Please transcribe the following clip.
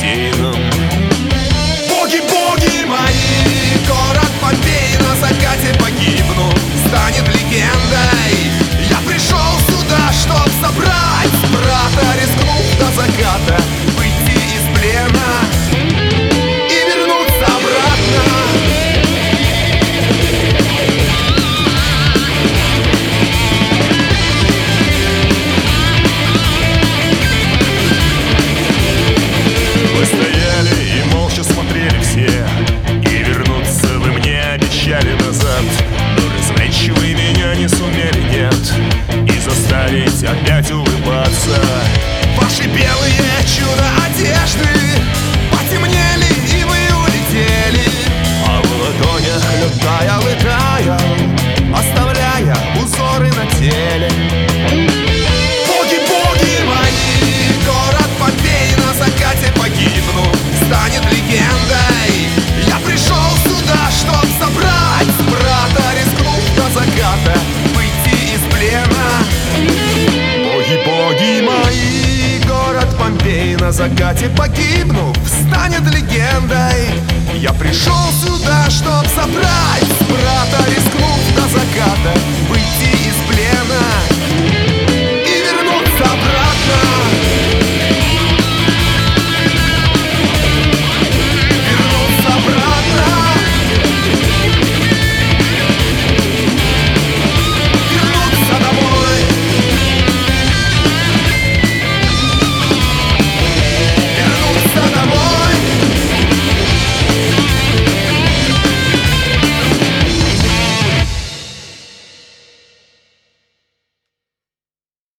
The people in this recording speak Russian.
Помпейном. Боги, боги мои, город Помпей на закате погибнув, станет легендой. Я пришел сюда, чтоб собрать брата, рискнув до заката выйти из плена и вернуться обратно. Вы стояли и молча смотрели все, и вернуться вы мне обещали назад. Но развлечь вы меня не сумели, нет, и заставить опять улыбаться. Ваши белые чудо-одежды потемнели, и вы улетели, А в ладонях лед таял и таял, оставляя узоры на теле. Боги, боги мои, город Помпей на закате погибнув, станет легендой. Я пришел сюда, чтоб собрать брата, рискнув до заката выйти из плена. Боги, боги мои, город Помпей на закате погибнув, станет легендой. Я пришел сюда, чтоб собрать брата, рискнув